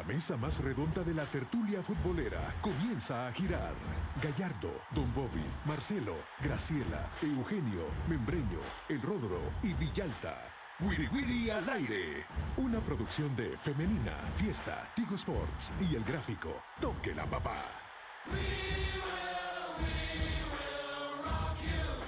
mesa más redonda de la tertulia futbolera comienza a girar. Gallardo, Don Bobby, Marcelo, Graciela, Eugenio, Membreño, El Rodro y Villalta. Wiri Wiri al aire. Una producción de Femenina, Fiesta, Tigo Sports y El Gráfico. Toque la papá. We will rock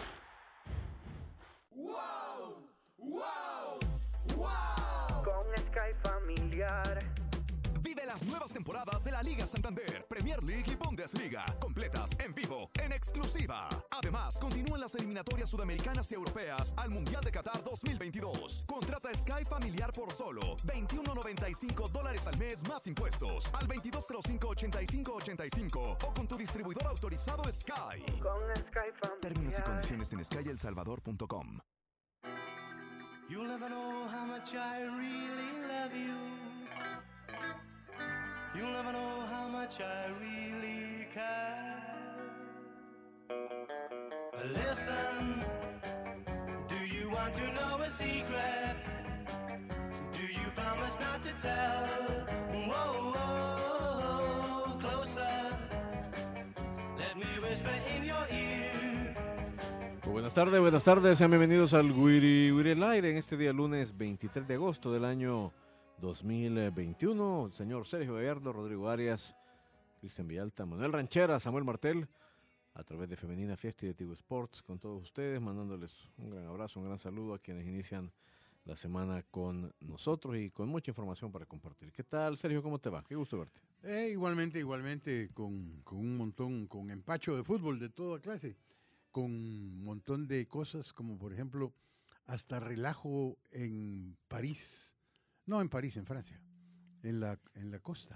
you. Wow, wow, wow. Con Sky Familiar. Vive las nuevas temporadas de la Liga Santander, Premier League y Bundesliga, completas en vivo, en exclusiva. Además, continúan las eliminatorias sudamericanas y europeas al Mundial de Qatar 2022. Contrata Sky Familiar por solo $21.95 al mes más impuestos al 2205-8585 o con tu distribuidor autorizado Sky. Con Sky Familiar. Términos y condiciones en skyelsalvador.com. You'll never know how much I really love you. You'll never know how much I really care. Listen, do you want to know a secret? Do you promise not to tell? Whoa, whoa, closer. Let me whisper in your ear. Buenas tardes, sean bienvenidos al Wiri Wiri al aire en este día lunes 23 de agosto del año 2021, el señor Sergio Gallardo, Rodrigo Arias, Cristian Villalta, Manuel Ranchera, Samuel Martel, a través de Femenina Fiesta y de Tigo Sports, con todos ustedes, mandándoles un gran abrazo, un gran saludo a quienes inician la semana con nosotros y con mucha información para compartir. ¿Qué tal, Sergio? ¿Cómo te va? Qué gusto verte. Igualmente, con un montón, con empacho de fútbol de toda clase, con un montón de cosas, como por ejemplo, hasta relajo en París. No en París, en Francia, en la costa.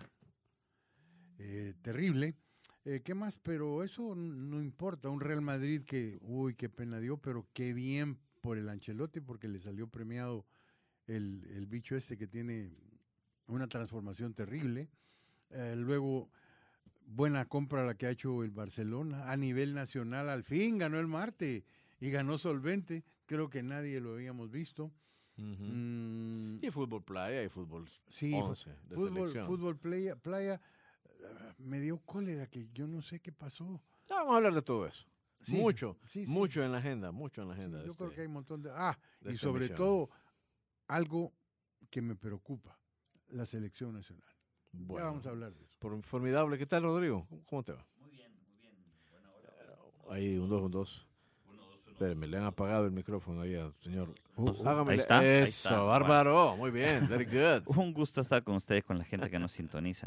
Terrible. ¿Qué más? Pero eso no importa. Un Real Madrid que, qué pena dio, pero qué bien por el Ancelotti, porque le salió premiado el bicho este que tiene una transformación terrible. Luego, buena compra la que ha hecho el Barcelona a nivel nacional. Al fin ganó el Marte y ganó solvente. Creo que nadie lo habíamos visto. Uh-huh. Y fútbol playa y fútbol 11 de selección. Fútbol playa, me dio cólera que yo no sé qué pasó. Vamos a hablar de todo eso. Sí, mucho sí. En la agenda, yo creo que hay un montón de... y emisión. sobre todo, algo que me preocupa, la selección nacional. Bueno, ya vamos a hablar de eso. Formidable. ¿Qué tal, Rodrigo? ¿Cómo te va? Muy bien. Buena hora. Ahí, un dos. Espérenme, le han apagado el micrófono ahí al señor. Ahí está. Eso, bárbaro. Bueno. Muy bien, very good. Un gusto estar con ustedes, con la gente que nos sintoniza.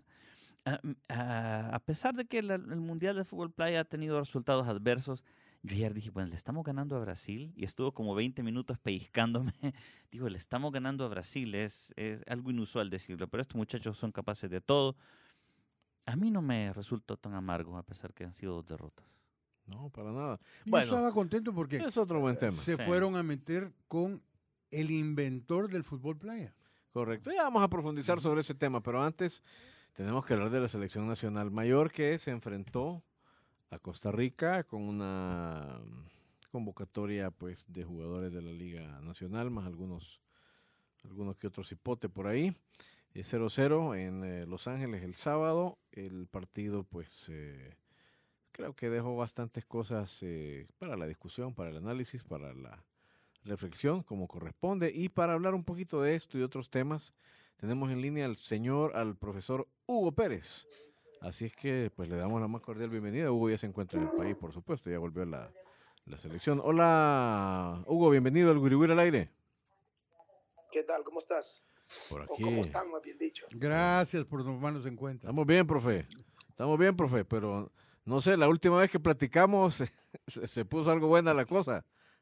A pesar de que el Mundial de Fútbol Playa ha tenido resultados adversos, yo ayer dije, bueno, le estamos ganando a Brasil, y estuvo como 20 minutos pellizcándome. Digo, le estamos ganando a Brasil, es algo inusual decirlo, pero estos muchachos son capaces de todo. A mí no me resultó tan amargo, a pesar que han sido 2 derrotas. No, para nada. Yo estaba contento porque es otro buen tema. Se fueron a meter con el inventor del fútbol playa. Correcto, ya vamos a profundizar sobre ese tema, pero antes tenemos que hablar de la selección nacional mayor que se enfrentó a Costa Rica con una convocatoria pues de jugadores de la Liga Nacional, más algunos que otros hipotes por ahí. 0-0 en Los Ángeles el sábado. El partido pues creo que dejó bastantes cosas para la discusión, para el análisis, para la reflexión como corresponde, y para hablar un poquito de esto y otros temas tenemos en línea al profesor Hugo Pérez. Así es que pues le damos la más cordial bienvenida. Hugo ya se encuentra en el país, por supuesto, ya volvió la selección. Hola, Hugo, bienvenido al Wiri Wiri al aire. ¿Qué tal? ¿Cómo estás? Por aquí. ¿O cómo están, más bien dicho? Gracias por tomarnos en cuenta. Estamos bien, profe, pero no sé, la última vez que platicamos se puso algo buena la cosa.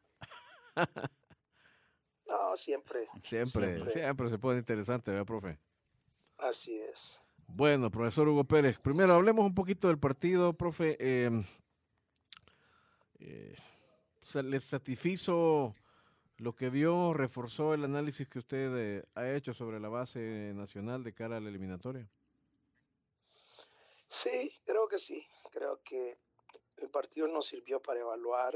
No, siempre se pone interesante, ¿verdad, profe? Así es. Bueno, profesor Hugo Pérez, primero hablemos un poquito del partido, profe. ¿Le satisfizo lo que vio? ¿Reforzó el análisis que usted ha hecho sobre la base nacional de cara a la eliminatoria? Sí, creo que sí. Creo que el partido nos sirvió para evaluar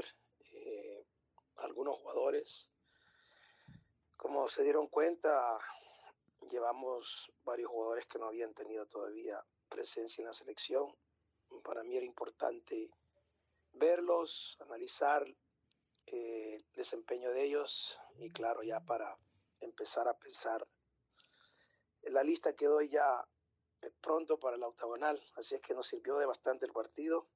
algunos jugadores. Como se dieron cuenta, llevamos varios jugadores que no habían tenido todavía presencia en la selección. Para mí era importante verlos, analizar el desempeño de ellos y claro, ya para empezar a pensar. La lista quedó ya pronto para la octagonal, así es que nos sirvió de bastante el partido.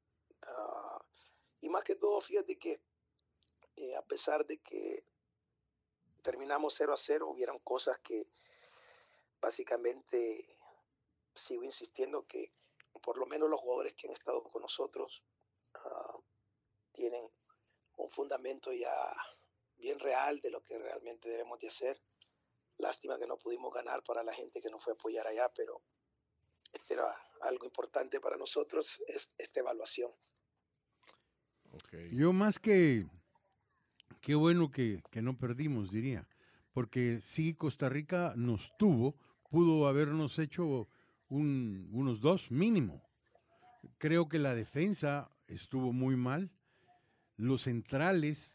Y más que todo, fíjate que a pesar de que terminamos 0-0, hubieron cosas que básicamente sigo insistiendo que por lo menos los jugadores que han estado con nosotros tienen un fundamento ya bien real de lo que realmente debemos de hacer. Lástima que no pudimos ganar para la gente que nos fue a apoyar allá, pero este era algo importante para nosotros, es esta evaluación. Okay. Yo más que qué bueno que no perdimos, diría, porque sí Costa Rica nos tuvo, pudo habernos hecho unos 2 mínimo. Creo que la defensa estuvo muy mal, los centrales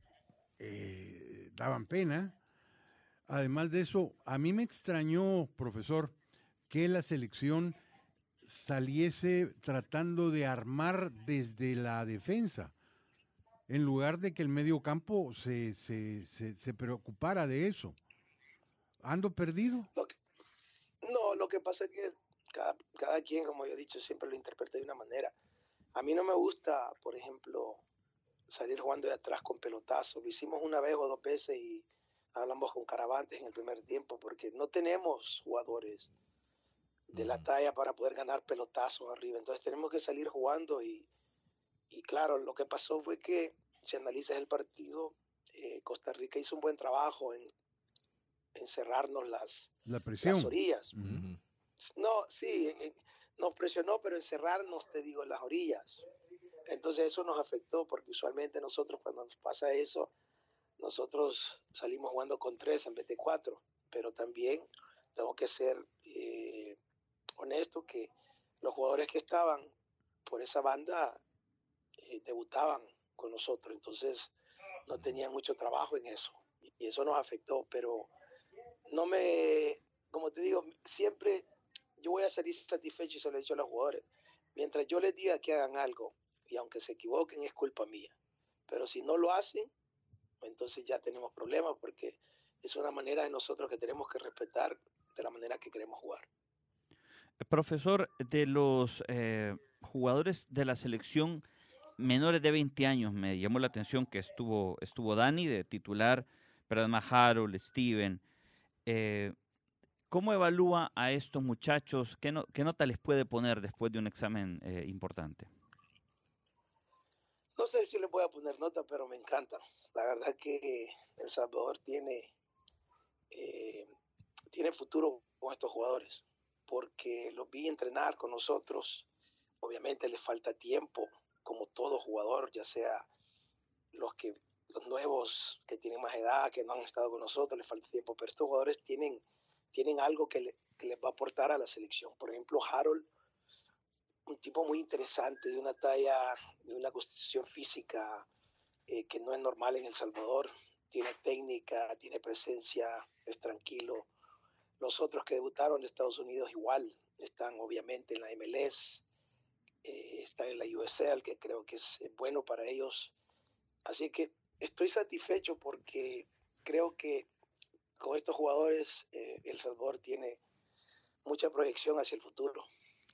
daban pena. Además de eso, a mí me extrañó, profesor, que la selección saliese tratando de armar desde la defensa, en lugar de que el medio campo se preocupara de eso. ¿Ando perdido? Lo que pasa es que cada quien, como yo he dicho, siempre lo interpreta de una manera. A mí no me gusta, por ejemplo, salir jugando de atrás con pelotazos. Lo hicimos una vez o 2 veces y hablamos con Caravantes en el primer tiempo porque no tenemos jugadores de la talla para poder ganar pelotazos arriba. Entonces tenemos que salir jugando y claro, lo que pasó fue que si analizas el partido, Costa Rica hizo un buen trabajo en cerrarnos las orillas. Uh-huh. No, sí, nos presionó, pero encerrarnos, te digo, en las orillas. Entonces eso nos afectó porque usualmente nosotros cuando nos pasa eso, nosotros salimos jugando con 3 en vez de 4, pero también tengo que ser honesto que los jugadores que estaban por esa banda debutaban con nosotros, entonces no tenían mucho trabajo en eso y eso nos afectó, pero como te digo, siempre yo voy a salir satisfecho y se lo he dicho a los jugadores, mientras yo les diga que hagan algo y aunque se equivoquen es culpa mía, pero si no lo hacen, entonces ya tenemos problemas porque es una manera de nosotros que tenemos que respetar de la manera que queremos jugar. Profesor, de los jugadores de la selección menores de 20 años, me llamó la atención que estuvo Dani de titular, pero además Harold, Steven. ¿Cómo evalúa a estos muchachos? ¿Qué nota les puede poner después de un examen importante? No sé si les voy a poner nota, pero me encanta. La verdad que El Salvador tiene futuro con estos jugadores, porque los vi entrenar con nosotros. Obviamente les falta tiempo, como todo jugador, ya sea los nuevos que tienen más edad, que no han estado con nosotros, les falta tiempo, pero estos jugadores tienen algo que les va a aportar a la selección. Por ejemplo, Harold, un tipo muy interesante, de una talla, de una constitución física que no es normal en El Salvador. Tiene técnica, tiene presencia, es tranquilo. Los otros que debutaron en Estados Unidos igual, están obviamente en la MLS, están en la USL, que creo que es bueno para ellos. Así que estoy satisfecho porque creo que con estos jugadores El Salvador tiene mucha proyección hacia el futuro.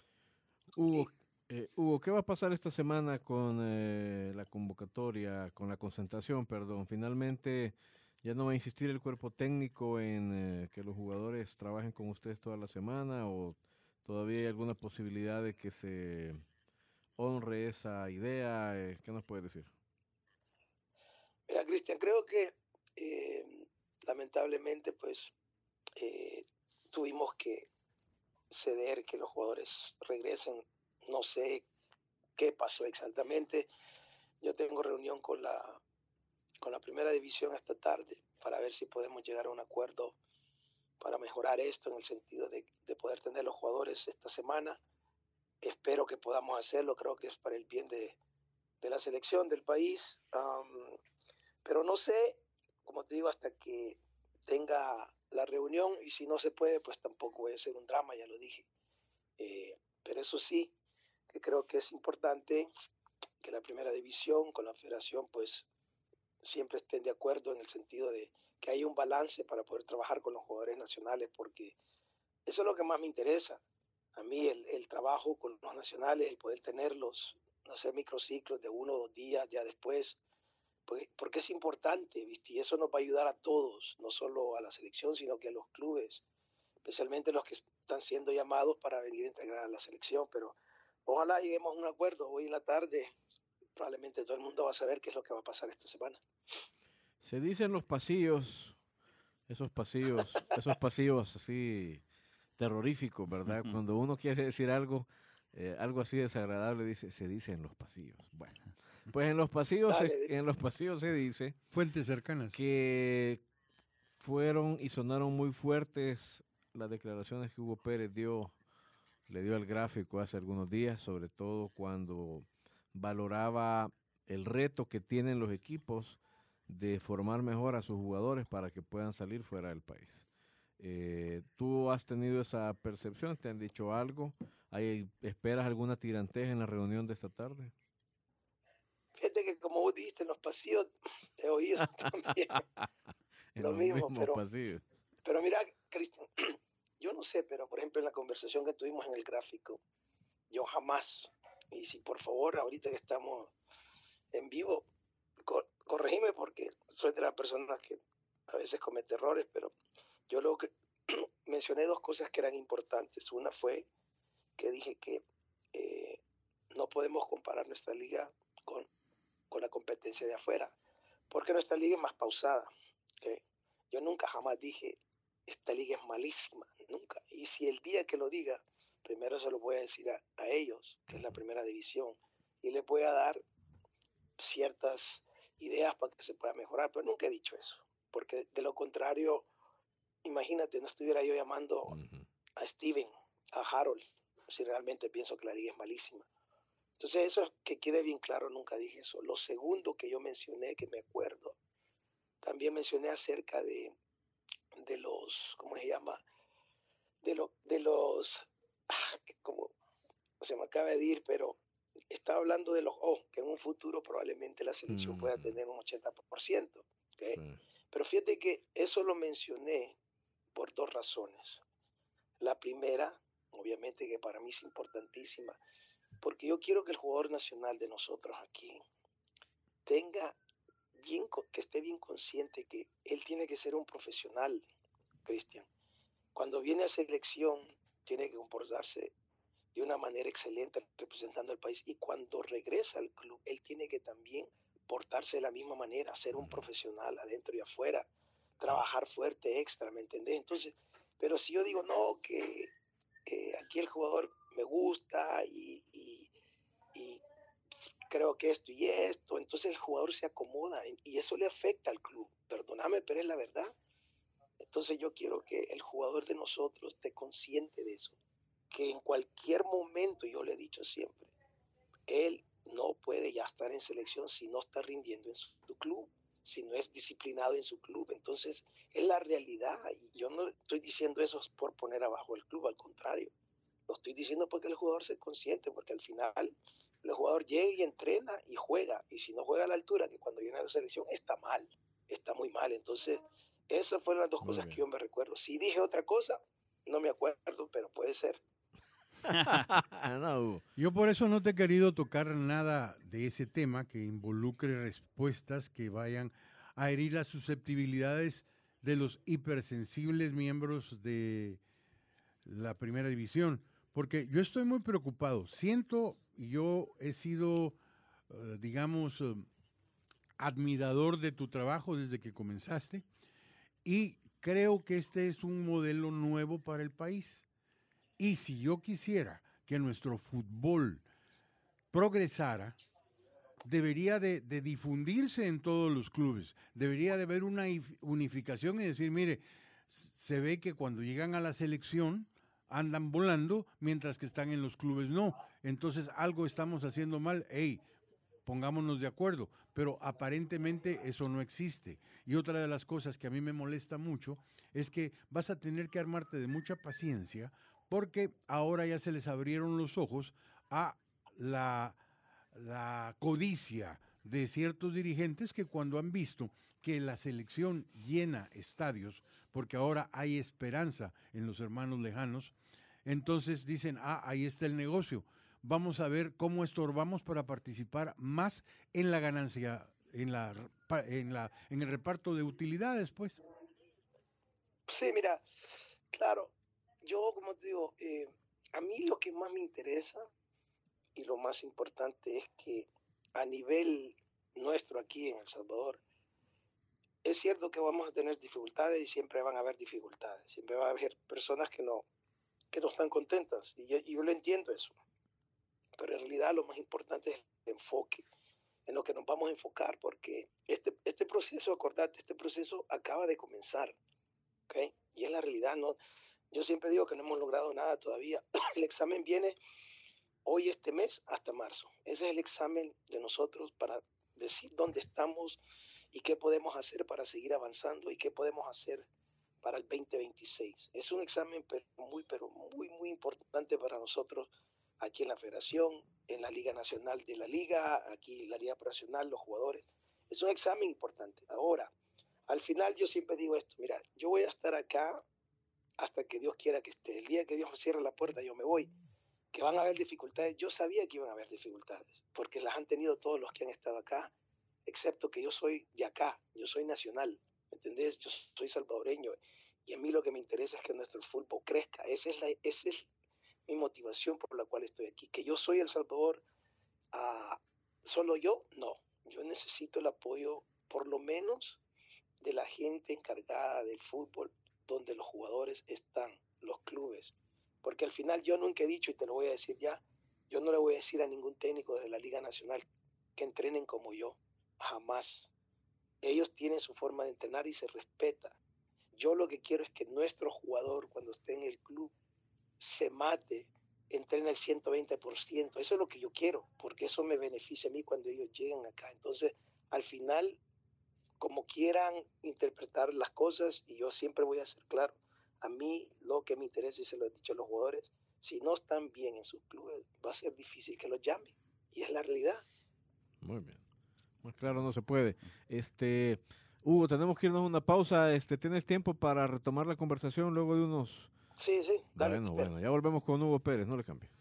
Hugo, ¿qué va a pasar esta semana con la convocatoria, con la concentración, perdón? Finalmente, ¿ya no va a insistir el cuerpo técnico en que los jugadores trabajen con ustedes toda la semana o todavía hay alguna posibilidad de que se honre esa idea? ¿Qué nos puede decir? Mira, Cristian, creo que lamentablemente pues tuvimos que ceder que los jugadores regresen. No sé qué pasó exactamente. Yo tengo reunión con la primera división esta tarde para ver si podemos llegar a un acuerdo para mejorar esto en el sentido de poder tener los jugadores esta semana. Espero que podamos hacerlo, creo que es para el bien de la selección del país. Pero no sé, como te digo, hasta que tenga la reunión, y si no se puede, pues tampoco puede ser un drama, ya lo dije. Pero eso sí, que creo que es importante que la primera división con la federación pues siempre estén de acuerdo en el sentido de que haya un balance para poder trabajar con los jugadores nacionales, porque eso es lo que más me interesa. A mí el trabajo con los nacionales, el poder tenerlos, no sé, microciclos de 1 o 2 días ya después, porque es importante, ¿viste? Y eso nos va a ayudar a todos, no solo a la selección, sino que a los clubes, especialmente los que están siendo llamados para venir a integrar a la selección. Pero ojalá lleguemos a un acuerdo hoy en la tarde. Probablemente todo el mundo va a saber qué es lo que va a pasar esta semana. Se dice en los pasillos, esos pasillos así terroríficos, ¿verdad? Cuando uno quiere decir algo así desagradable, se dice en los pasillos. Bueno, pues en los pasillos se dice Fuentes cercanas. que fueron y sonaron muy fuertes las declaraciones que Hugo Pérez le dio al Gráfico hace algunos días, sobre todo cuando valoraba el reto que tienen los equipos de formar mejor a sus jugadores para que puedan salir fuera del país. ¿Tú has tenido esa percepción? ¿Te han dicho algo? ¿Esperas alguna tiranteja en la reunión de esta tarde? Fíjate que como vos dijiste, en los pasillos he oído también lo mismo, pero mira, Cristian, yo no sé, pero por ejemplo en la conversación que tuvimos en el Gráfico, yo jamás, y si por favor ahorita que estamos en vivo, corregime porque soy de las personas que a veces comete errores, pero yo luego que mencioné 2 cosas que eran importantes. Una fue que dije que no podemos comparar nuestra liga con la competencia de afuera, porque nuestra liga es más pausada. ¿Okay? Yo nunca jamás dije, esta liga es malísima, nunca. Y si el día que lo diga, primero se lo voy a decir a ellos, que es la primera división, y les voy a dar ciertas ideas para que se pueda mejorar, pero nunca he dicho eso, porque de lo contrario, imagínate, no estuviera yo llamando a Steven, a Harold, si realmente pienso que la liga es malísima. Entonces eso, que quede bien claro, nunca dije eso. Lo segundo que yo mencioné, que me acuerdo, también mencioné acerca de los, ¿cómo se llama? De los, como se me acaba de ir, pero estaba hablando de los, que en un futuro probablemente la selección pueda tener un 80%. ¿Okay? Pero fíjate que eso lo mencioné por 2 razones. La primera, obviamente que para mí es importantísima, porque yo quiero que el jugador nacional de nosotros aquí que esté bien consciente que él tiene que ser un profesional, Cristian. Cuando viene a selección, tiene que comportarse de una manera excelente representando al país, y cuando regresa al club, él tiene que también portarse de la misma manera, ser un profesional adentro y afuera, trabajar fuerte, extra, ¿me entendés? Entonces, pero si yo digo, no, que aquí el jugador me gusta y creo que esto y esto, entonces el jugador se acomoda y eso le afecta al club, perdóname, pero es la verdad. Entonces yo quiero que el jugador de nosotros esté consciente de eso, que en cualquier momento, yo le he dicho siempre, él no puede ya estar en selección si no está rindiendo en su club, si no es disciplinado en su club. Entonces es la realidad, y yo no estoy diciendo eso por poner abajo el club, al contrario, lo estoy diciendo porque el jugador se consciente, porque al final el jugador llega y entrena y juega, y si no juega a la altura que cuando viene a la selección, está mal, está muy mal. Entonces esas fueron las 2 cosas que yo me recuerdo. Si dije otra cosa, no me acuerdo, pero puede ser. No. Yo por eso no te he querido tocar nada de ese tema que involucre respuestas que vayan a herir las susceptibilidades de los hipersensibles miembros de la primera división, porque yo estoy muy preocupado. Yo he sido, digamos, admirador de tu trabajo desde que comenzaste, y creo que este es un modelo nuevo para el país. Y si yo quisiera que nuestro fútbol progresara, debería de difundirse en todos los clubes. Debería de haber una unificación y decir, mire, se ve que cuando llegan a la selección andan volando, mientras que están en los clubes no. Entonces algo estamos haciendo mal. pongámonos de acuerdo, pero aparentemente eso no existe. Y otra de las cosas que a mí me molesta mucho es que vas a tener que armarte de mucha paciencia porque ahora ya se les abrieron los ojos a la codicia de ciertos dirigentes que cuando han visto que la selección llena estadios, porque ahora hay esperanza en los hermanos lejanos, entonces dicen, ahí está el negocio. Vamos a ver cómo estorbamos para participar más en la ganancia, en el reparto de utilidades, pues. Sí, mira, claro, yo como te digo, a mí lo que más me interesa y lo más importante es que a nivel nuestro aquí en El Salvador, es cierto que vamos a tener dificultades y siempre van a haber dificultades, siempre va a haber personas que no están contentas y yo lo entiendo eso. Pero en realidad lo más importante es el enfoque, en lo que nos vamos a enfocar, porque este proceso, acordate, este proceso acaba de comenzar, ¿ok? Y es la realidad, ¿no? Yo siempre digo que no hemos logrado nada todavía. El examen viene hoy este mes hasta marzo. Ese es el examen de nosotros para decir dónde estamos y qué podemos hacer para seguir avanzando y qué podemos hacer para el 2026. Es un examen muy importante para nosotros aquí en la Federación, en la Liga Nacional de la Liga, aquí en la Liga Profesional, los jugadores. Es un examen importante. Ahora, al final yo siempre digo esto, mira, yo voy a estar acá hasta que Dios quiera que esté. El día que Dios cierre la puerta yo me voy. Que van a haber dificultades, yo sabía que iban a haber dificultades, porque las han tenido todos los que han estado acá, excepto que yo soy de acá, yo soy nacional, ¿me entendés? Yo soy salvadoreño, y a mí lo que me interesa es que nuestro fútbol crezca. Esa es mi motivación por la cual estoy aquí. Que yo soy El Salvador, solo yo, no. Yo necesito el apoyo, por lo menos, de la gente encargada del fútbol, donde los jugadores están, los clubes. Porque al final yo nunca he dicho, y te lo voy a decir ya, yo no le voy a decir a ningún técnico de la Liga Nacional que entrenen como yo, jamás. Ellos tienen su forma de entrenar y se respeta. Yo lo que quiero es que nuestro jugador, cuando esté en el club, se mate, entrene el 120%. Eso es lo que yo quiero, porque eso me beneficia a mí cuando ellos llegan acá. Entonces, al final, como quieran interpretar las cosas, y yo siempre voy a ser claro, a mí lo que me interesa, y se lo he dicho a los jugadores, si no están bien en sus clubes, va a ser difícil que los llamen. Y es la realidad. Muy bien. Más claro no se puede. Hugo, tenemos que irnos a una pausa. ¿Tienes tiempo para retomar la conversación luego de unos... Sí, dale. Bueno, ya volvemos con Hugo Pérez, no le cambie.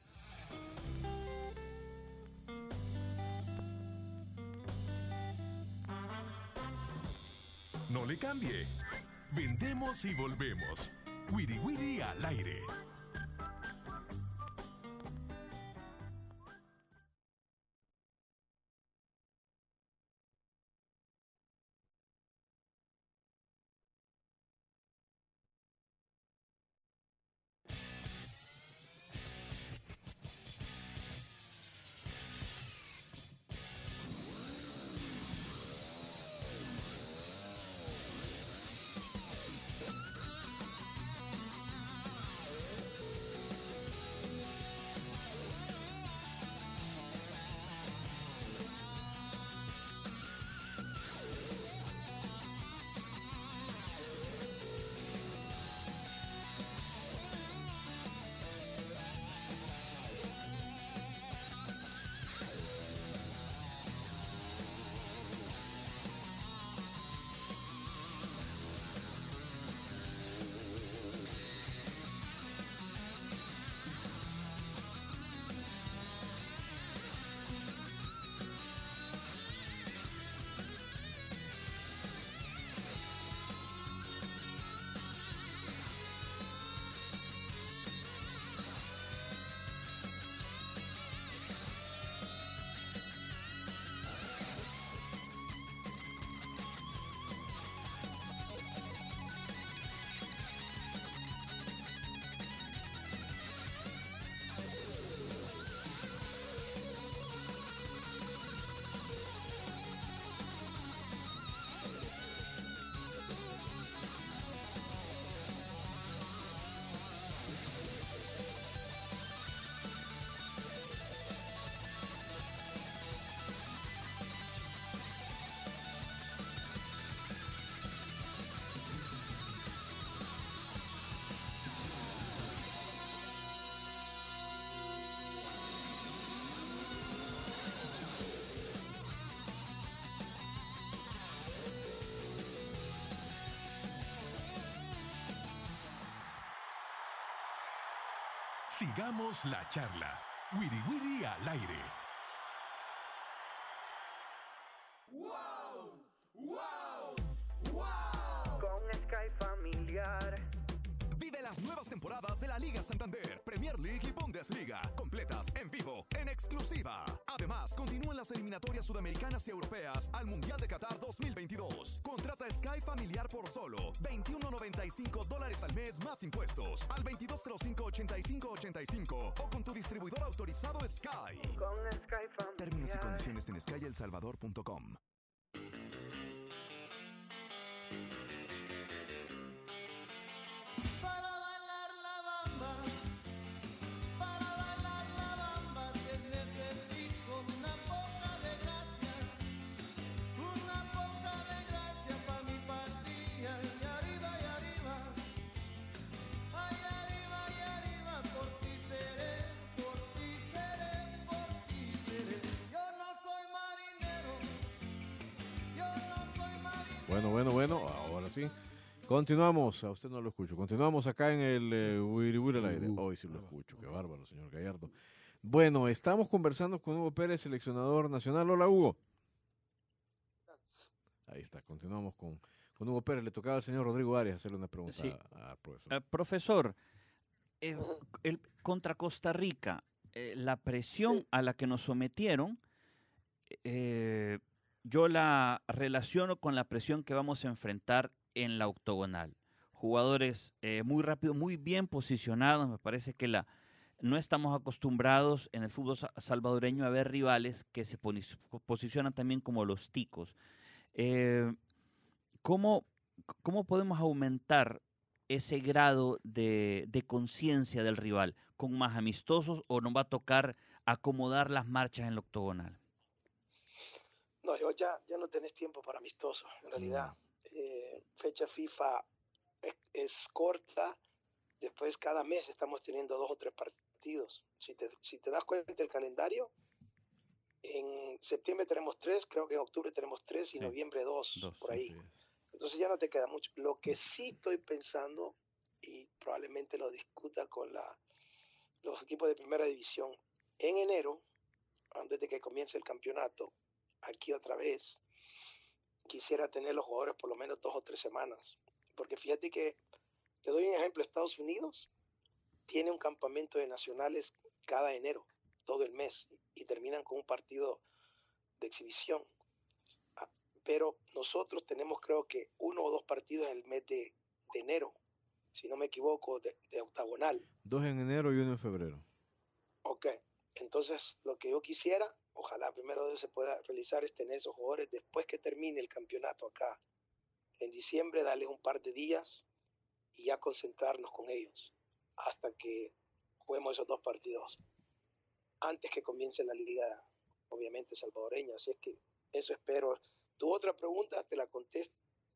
No le cambie. Vendemos y volvemos. Wiri Wiri al aire. Sigamos la charla. Wiri Wiri al aire. Con Sky Familiar. Vive las nuevas temporadas de la Liga Santander, Premier League y Bundesliga, completas en vivo, en exclusiva. Además, continúan las eliminatorias sudamericanas y europeas al Mundial de Qatar 2022. Contrata Sky Familiar por solo $21.95 al mes más impuestos al 2205-8585 o con tu distribuidor autorizado Sky. Con Sky Familiar. Términos y condiciones en skyelsalvador.com. Para bailar la bamba, que necesito una poca de gracia pa' mi patria. Y arriba, ay arriba, por ti seré. Yo no soy marinero. Bueno, ahora sí. Continuamos, a usted no lo escucho. Continuamos acá en el Wiri Wiri al aire. Hoy sí lo escucho, qué bárbaro, señor Gallardo. Bueno, estamos conversando con Hugo Pérez, seleccionador nacional. Hola, Hugo. Ahí está, continuamos con Hugo Pérez. Le tocaba al señor Rodrigo Arias hacerle una pregunta Sí. al profesor. Profesor, contra Costa Rica, la presión a la que nos sometieron, yo la relaciono con la presión que vamos a enfrentar en la octogonal. Jugadores muy rápidos, muy bien posicionados. Me parece que no estamos acostumbrados en el fútbol salvadoreño a ver rivales que se posicionan también como los ticos. ¿Cómo podemos aumentar ese grado de conciencia del rival? ¿Con más amistosos o nos va a tocar acomodar las marchas en la octogonal? No, ya no tenés tiempo para amistosos, en realidad. Fecha FIFA es corta, después cada mes estamos teniendo 2 o 3 partidos. Si te das cuenta del calendario, en septiembre tenemos 3, creo que en octubre tenemos 3 y en noviembre 2, por ahí. Sí. Entonces ya no te queda mucho. Lo que sí estoy pensando, y probablemente lo discuta con los equipos de primera división, en enero, antes de que comience el campeonato, aquí otra vez, quisiera tener los jugadores por lo menos 2 o 3 semanas. Porque fíjate que, te doy un ejemplo, Estados Unidos tiene un campamento de nacionales cada enero, todo el mes, y terminan con un partido de exhibición. Pero nosotros tenemos creo que 1 o 2 partidos en el mes de enero, si no me equivoco, de octagonal. 2 en enero y 1 en febrero. Ok, entonces lo que yo quisiera, ojalá primero de se pueda realizar es tener esos jugadores después que termine el campeonato acá. En diciembre darles un par de días y ya concentrarnos con ellos hasta que juguemos esos 2 partidos. Antes que comience la liga, obviamente, salvadoreña. Así es que eso espero. Tu otra pregunta te la contesto.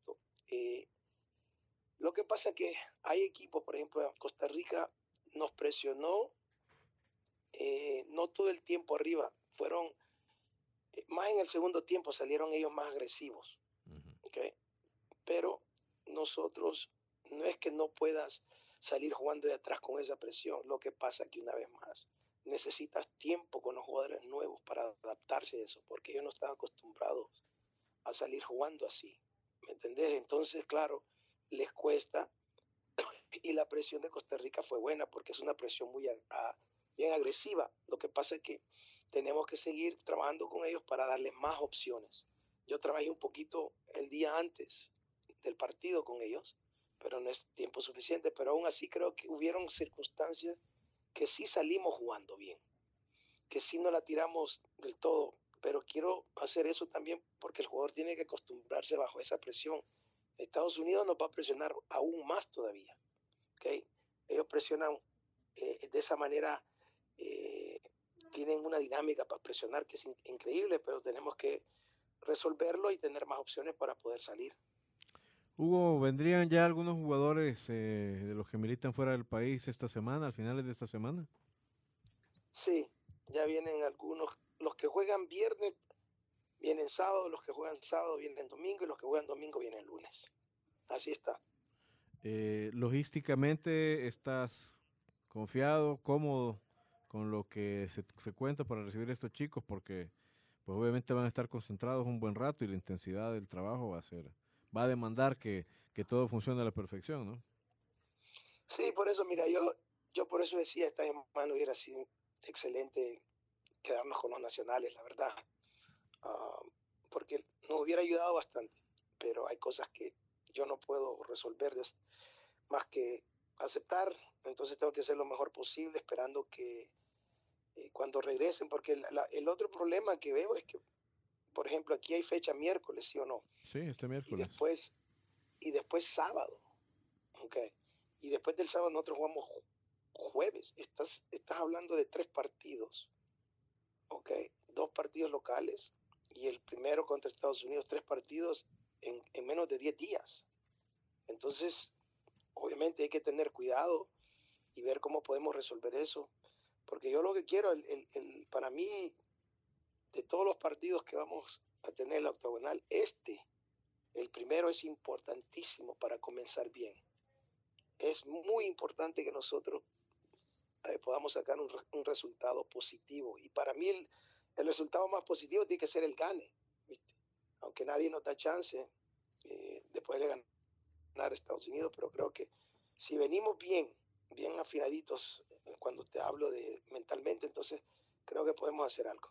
Lo que pasa es que hay equipos, por ejemplo, Costa Rica nos presionó no todo el tiempo arriba. Fueron más en el segundo tiempo, salieron ellos más agresivos. ¿Okay? Pero nosotros, no es que no puedas salir jugando de atrás con esa presión. Lo que pasa que una vez más necesitas tiempo con los jugadores nuevos para adaptarse a eso, porque ellos no están acostumbrados a salir jugando así, ¿me entendés? Entonces, claro, les cuesta, y la presión de Costa Rica fue buena, porque es una presión bien agresiva. Lo que pasa es que tenemos que seguir trabajando con ellos para darles más opciones. Yo trabajé un poquito el día antes del partido con ellos, pero no es tiempo suficiente, pero aún así creo que hubieron circunstancias que sí salimos jugando bien, que sí no la tiramos del todo, pero quiero hacer eso también porque el jugador tiene que acostumbrarse bajo esa presión. Estados Unidos nos va a presionar aún más todavía, ¿okay? Ellos presionan de esa manera, tienen una dinámica para presionar que es increíble, pero tenemos que resolverlo y tener más opciones para poder salir. Hugo, ¿vendrían ya algunos jugadores de los que militan fuera del país esta semana, al finales de esta semana? Sí, ya vienen algunos. Los que juegan viernes vienen sábado, los que juegan sábado vienen domingo y los que juegan domingo vienen lunes. Así está. Logísticamente, ¿estás confiado, cómodo con lo que se cuenta para recibir a estos chicos, porque pues obviamente van a estar concentrados un buen rato y la intensidad del trabajo va a demandar que todo funcione a la perfección, ¿no? Sí, por eso, mira, yo por eso decía, esta semana hubiera sido excelente quedarnos con los nacionales, la verdad. Ah, porque nos hubiera ayudado bastante, pero hay cosas que yo no puedo resolver más que aceptar, entonces tengo que hacer lo mejor posible esperando que cuando regresen, porque el otro problema que veo es que, por ejemplo, aquí hay fecha miércoles, ¿sí o no? Sí, este Y miércoles. después sábado, ¿ok? Y después del sábado nosotros jugamos jueves. Estás hablando de 3 partidos, ¿ok? 2 partidos locales y el primero contra Estados Unidos, 3 partidos en menos de 10 días. Entonces, obviamente hay que tener cuidado y ver cómo podemos resolver eso. Porque yo lo que quiero, para mí, de todos los partidos que vamos a tener en la octagonal, el primero es importantísimo para comenzar bien. Es muy importante que nosotros podamos sacar un resultado positivo. Y para mí el resultado más positivo tiene que ser el gane, ¿viste? Aunque nadie nos da chance después de ganar a Estados Unidos, pero creo que si venimos bien afinaditos, cuando te hablo de mentalmente, entonces creo que podemos hacer algo.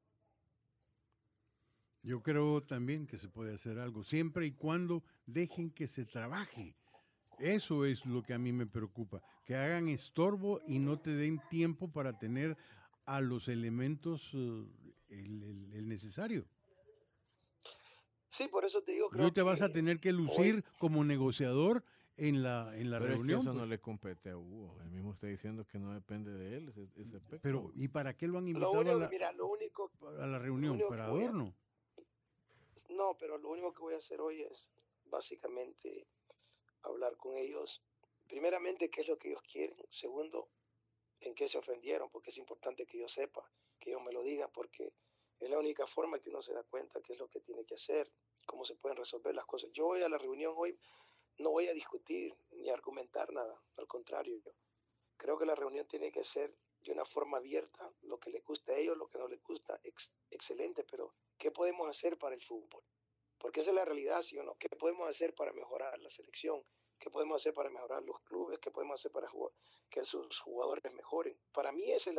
Yo creo también que se puede hacer algo, siempre y cuando dejen que se trabaje. Eso es lo que a mí me preocupa, que hagan estorbo y no te den tiempo para tener a los elementos el necesario. Sí, por eso te digo, Y creo hoy te vas a que tener que lucir como negociador en la Pero reunión. es que eso no pues. le compete a Hugo. Él mismo está diciendo que no depende de él ese aspecto. Pero, ¿y para qué lo han lo invitado único, a mira, lo único la reunión? único ¿Para que voy a- adorno? no, pero lo único que voy a hacer hoy es básicamente hablar con ellos. Primeramente, qué es lo que ellos quieren. Segundo, en qué se ofendieron, porque es importante que yo sepa, que ellos me lo digan, porque es la única forma que uno se da cuenta qué es lo que tiene que hacer, cómo se pueden resolver las cosas. Yo voy a la reunión hoy, no voy a discutir ni argumentar nada, al contrario, yo creo que la reunión tiene que ser de una forma abierta, lo que les gusta a ellos, lo que no les gusta, excelente, pero ¿qué podemos hacer para el fútbol? Porque esa es la realidad, ¿sí o no? ¿Qué podemos hacer para mejorar la selección? ¿Qué podemos hacer para mejorar los clubes? ¿Qué podemos hacer para que sus jugadores mejoren? Para mí eso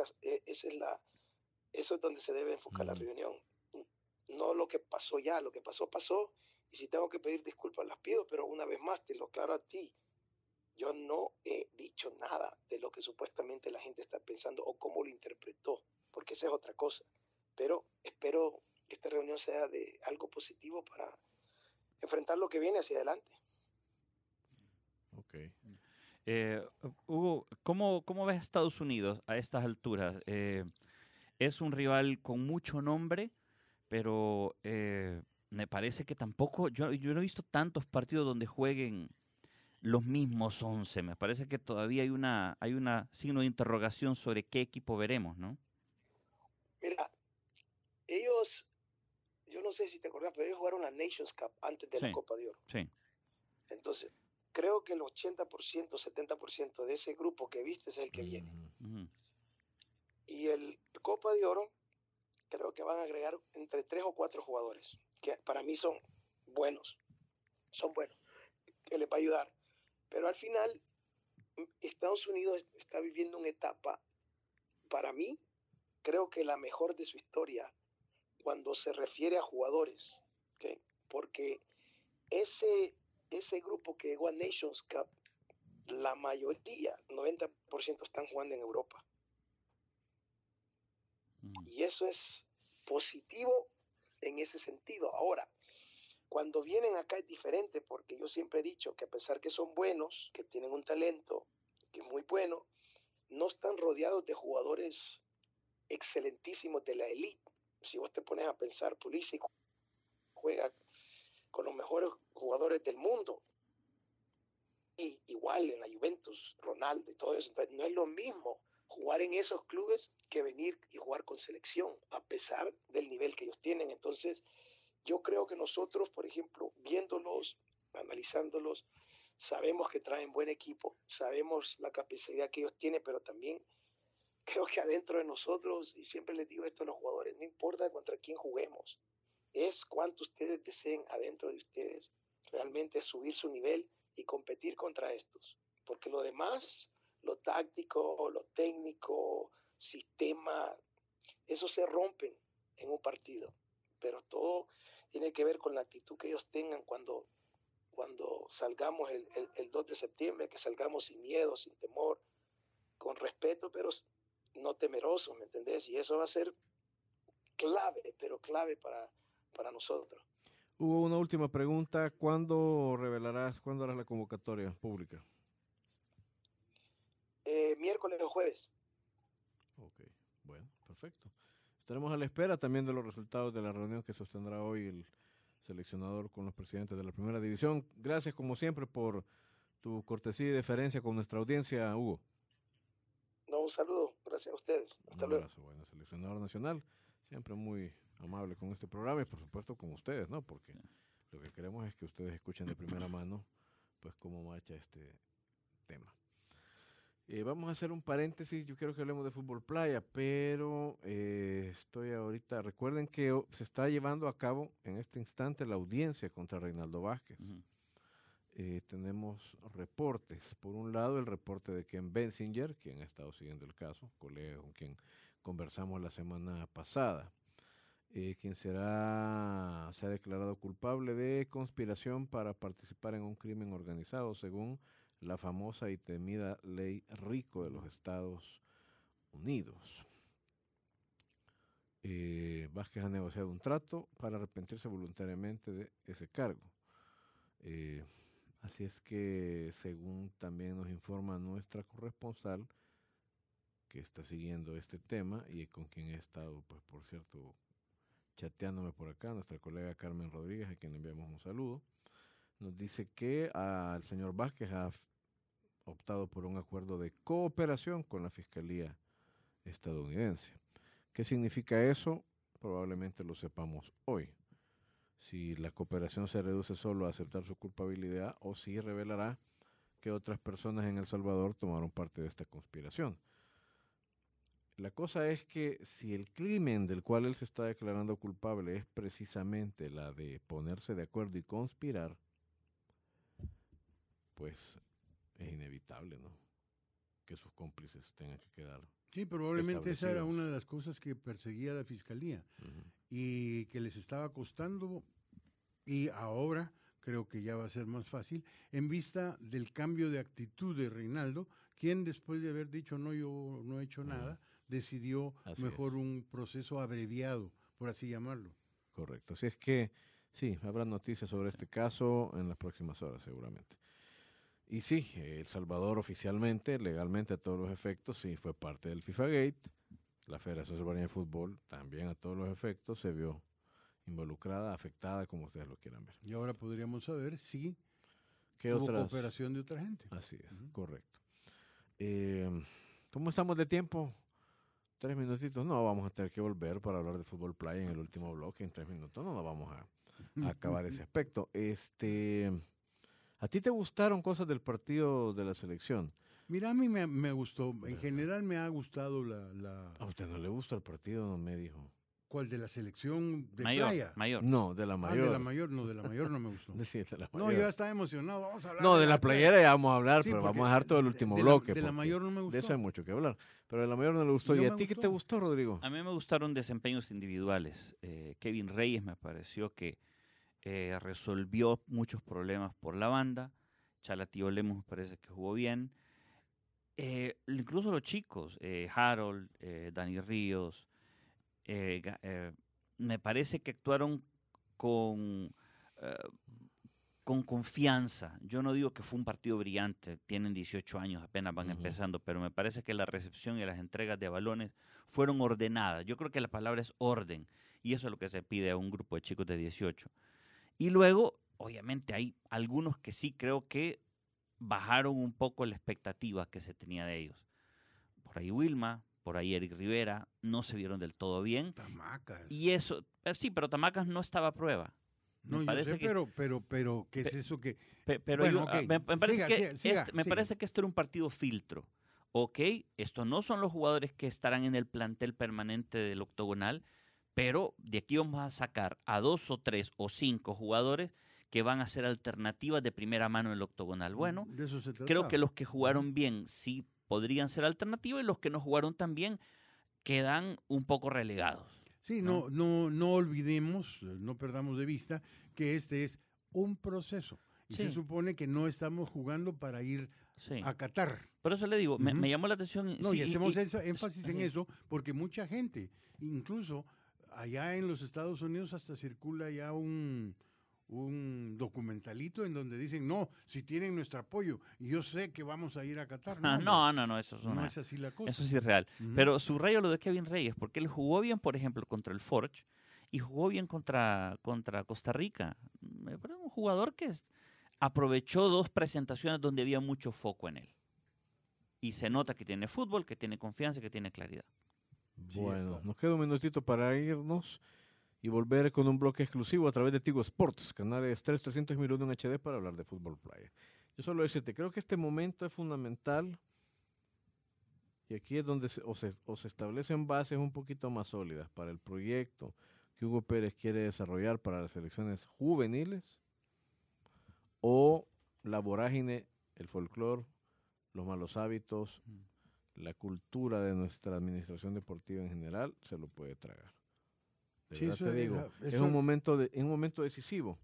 es donde se debe enfocar la reunión. No lo que pasó ya, lo que pasó, y si tengo que pedir disculpas las pido, pero una vez más te lo aclaro a ti, yo no he dicho nada de lo que supuestamente la gente está pensando o cómo lo interpretó, porque esa es otra cosa. Pero espero que esta reunión sea de algo positivo para enfrentar lo que viene hacia adelante. Ok. Hugo, ¿cómo ves a Estados Unidos a estas alturas? Es un rival con mucho nombre, pero me parece que tampoco, yo no he visto tantos partidos donde jueguen los mismos 11. Me parece que todavía hay una signo de interrogación sobre qué equipo veremos, ¿no? Mira, ellos, yo no sé si te acordás, pero ellos jugaron la Nations Cup antes de la Copa de Oro. Sí. Entonces, creo que el 80%, 70% de ese grupo que viste es el que viene. Uh-huh. Y el Copa de Oro, creo que van a agregar entre 3 o 4 jugadores, que para mí son buenos, que les va a ayudar. Pero al final, Estados Unidos está viviendo una etapa, para mí, creo que la mejor de su historia, cuando se refiere a jugadores, ¿okay? Porque ese grupo que llegó a Nations Cup, la mayoría, 90% están jugando en Europa. Y eso es positivo en ese sentido. Ahora, cuando vienen acá es diferente, porque yo siempre he dicho que a pesar que son buenos, que tienen un talento que es muy bueno, no están rodeados de jugadores excelentísimos de la elite. Si vos te pones a pensar, Pulisic juega con los mejores jugadores del mundo. Y igual en la Juventus, Ronaldo y todo eso. Entonces, no es lo mismo jugar en esos clubes que venir y jugar con selección, a pesar del nivel que ellos tienen. Entonces, yo creo que nosotros, por ejemplo, viéndolos, analizándolos, sabemos que traen buen equipo, sabemos la capacidad que ellos tienen, pero también creo que adentro de nosotros, y siempre les digo esto a los jugadores, no importa contra quién juguemos, es cuánto ustedes deseen adentro de ustedes realmente subir su nivel y competir contra estos, porque lo demás, lo táctico, lo técnico, sistema, eso se rompen en un partido, pero todo tiene que ver con la actitud que ellos tengan cuando salgamos el 2 de septiembre, que salgamos sin miedo, sin temor, con respeto, pero no temerosos, ¿me entendés? Y eso va a ser clave, pero clave para nosotros. Hubo una última pregunta. ¿Cuándo harás la convocatoria pública? Miércoles o jueves. Ok, bueno, perfecto. Estaremos a la espera también de los resultados de la reunión que sostendrá hoy el seleccionador con los presidentes de la primera división. Gracias como siempre por tu cortesía y deferencia con nuestra audiencia, Hugo. No, un saludo, gracias a ustedes. Hasta luego. Un abrazo, bueno, seleccionador nacional, siempre muy amable con este programa y por supuesto con ustedes, ¿no? Porque lo que queremos es que ustedes escuchen de primera mano, pues, cómo marcha este tema. Vamos a hacer un paréntesis, yo quiero que hablemos de fútbol playa, pero estoy ahorita, recuerden que se está llevando a cabo en este instante la audiencia contra Reinaldo Vázquez. Tenemos reportes, por un lado el reporte de Ken Bensinger, quien ha estado siguiendo el caso, colega con quien conversamos la semana pasada, quien se ha declarado culpable de conspiración para participar en un crimen organizado, según la famosa y temida ley RICO de los Estados Unidos. Vázquez ha negociado un trato para arrepentirse voluntariamente de ese cargo. Así es que, según también nos informa nuestra corresponsal, que está siguiendo este tema y con quien he estado, pues por cierto, chateándome por acá, nuestra colega Carmen Rodríguez, a quien le enviamos un saludo, nos dice que el señor Vázquez ha optado por un acuerdo de cooperación con la Fiscalía estadounidense. ¿Qué significa eso? Probablemente lo sepamos hoy. Si la cooperación se reduce solo a aceptar su culpabilidad o si revelará que otras personas en El Salvador tomaron parte de esta conspiración. La cosa es que si el crimen del cual él se está declarando culpable es precisamente la de ponerse de acuerdo y conspirar, pues es inevitable, ¿no?, que sus cómplices tengan que quedar. Sí, probablemente esa era una de las cosas que perseguía la Fiscalía y que les estaba costando, y ahora creo que ya va a ser más fácil, en vista del cambio de actitud de Reinaldo, quien después de haber dicho no, yo no he hecho nada, decidió mejor un proceso abreviado, por así llamarlo. Correcto, así es que sí, habrá noticias sobre este caso en las próximas horas seguramente. Y sí, El Salvador oficialmente, legalmente a todos los efectos, sí fue parte del FIFA Gate. La Federación Salvadoreña de Fútbol también a todos los efectos se vio involucrada, afectada, como ustedes lo quieran ver. Y ahora podríamos saber si ¿qué hubo otras? cooperación de otra gente. Así es, correcto. ¿Cómo estamos de tiempo? 3 minutitos. No, vamos a tener que volver para hablar de fútbol playa en el último bloque. En 3 minutos no vamos a acabar ese aspecto. ¿A ti te gustaron cosas del partido de la selección? Mira, a mí me gustó. En general me ha gustado la... ¿A usted no le gusta el partido? No me dijo. ¿Cuál? ¿De la selección de Mayor, playa? Mayor. No, de la mayor. De la mayor no me gustó. Sí, de la No, mayor. yo ya estaba emocionado. Vamos a hablar No, de la playera ya vamos a hablar, Sí, pero porque vamos a dejar todo el último de bloque. la porque mayor no me gustó. De eso hay mucho que hablar. Pero de la mayor no le gustó. No ¿Y a me ti qué gustó. te gustó, Rodrigo? A mí me gustaron desempeños individuales. Kevin Reyes me pareció que resolvió muchos problemas por la banda. Chalatío Lemos me parece que jugó bien. Incluso los chicos, Harold, Dani Ríos, me parece que actuaron con confianza. Yo no digo que fue un partido brillante, tienen 18 años, apenas van empezando, pero me parece que la recepción y las entregas de balones fueron ordenadas. Yo creo que la palabra es orden, y eso es lo que se pide a un grupo de chicos de 18. Y luego, obviamente, hay algunos que sí creo que bajaron un poco la expectativa que se tenía de ellos. Por ahí Wilma, por ahí Eric Rivera, no se vieron del todo bien. Tamacas. Y eso, sí, pero Tamacas no estaba a prueba. No, Me yo parece sé, que pero, ¿qué es pe- eso que...? Pero Bueno, ok, me parece siga, que siga, me siga. parece que esto era un partido filtro. Ok, estos no son los jugadores que estarán en el plantel permanente del octogonal, pero de aquí vamos a sacar a 2 o 3 o 5 jugadores que van a ser alternativas de primera mano en el octogonal. Bueno, De eso se creo trataba. que los que jugaron bien sí podrían ser alternativas y los que no jugaron tan bien quedan un poco relegados. Sí, ¿no? no olvidemos, no perdamos de vista que este es un proceso. Y se Sí. supone que no estamos jugando para ir Sí. a Qatar. Por eso le digo, Ujú. me llamó la atención. No, sí, y hacemos énfasis en sí. eso porque mucha gente, incluso allá en los Estados Unidos hasta circula ya un documentalito en donde dicen, no, si tienen nuestro apoyo, y yo sé que vamos a ir a Qatar. Ah, hombre, no, eso es no una... es así la cosa. Eso sí es real. Ujú. Pero subrayo lo de Kevin Reyes, porque él jugó bien, por ejemplo, contra el Forge y jugó bien contra Costa Rica. Me parece un jugador que aprovechó 2 presentaciones donde había mucho foco en él. Y se nota que tiene fútbol, que tiene confianza, que tiene claridad. Bueno, claro. nos queda un minutito para irnos y volver con un bloque exclusivo a través de Tigo Sports, canales 3, 300 y 1001 en HD para hablar de fútbol playa. Yo solo decirte, creo que este momento es fundamental y aquí es donde se establecen bases un poquito más sólidas para el proyecto que Hugo Pérez quiere desarrollar para las selecciones juveniles o la vorágine, el folclore, los malos hábitos, la cultura de nuestra administración deportiva en general se lo puede tragar. De Sí, verdad eso te es- digo, es eso- un momento decisivo.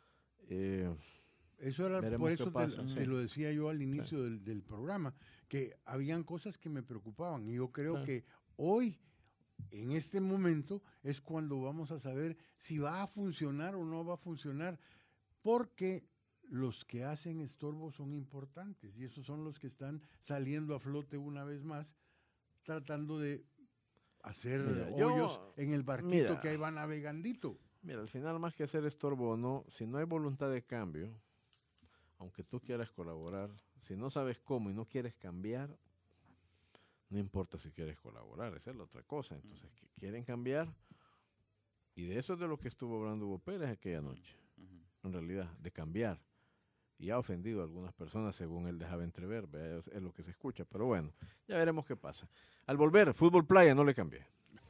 Eso era Veremos por qué eso pasa, te sí. lo decía yo al inicio del programa, que habían cosas que me preocupaban y yo creo Claro. que hoy, en este momento, es cuando vamos a saber si va a funcionar o no va a funcionar, porque los que hacen estorbo son importantes y esos son los que están saliendo a flote una vez más, tratando de hacer Mira, hoyos en el barquito mira. que ahí va navegandito. Mira, al final más que hacer estorbo o no, si no hay voluntad de cambio, aunque tú quieras colaborar, si no sabes cómo y no quieres cambiar, no importa si quieres colaborar, esa es la otra cosa. Entonces, que quieren cambiar, y de eso es de lo que estuvo hablando Hugo Pérez aquella noche, en realidad, de cambiar. Y ha ofendido a algunas personas, según él dejaba entrever, ¿vea? Es lo que se escucha, pero bueno, ya veremos qué pasa. Al volver, fútbol playa, no le cambié.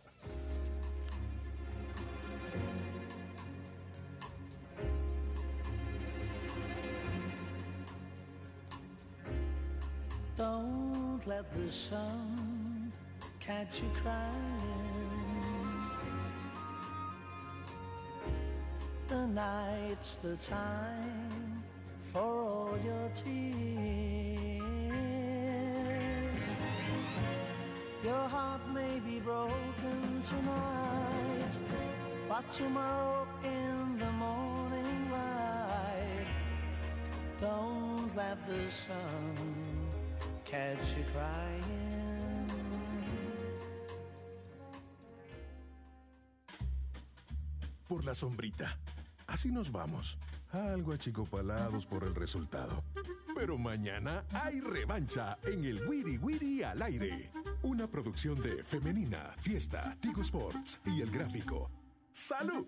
Don't let the sun catch you crying. The night's the time for all your tears. Your heart may be broken tonight, but tomorrow in the morning light, don't let the sun catch you crying. Por la sombrita. Así nos vamos. Algo achicopalados por el resultado. Pero mañana hay revancha en el Wiri Wiri al aire. Una producción de Femenina, Fiesta, Tigo Sports y El Gráfico. ¡Salud!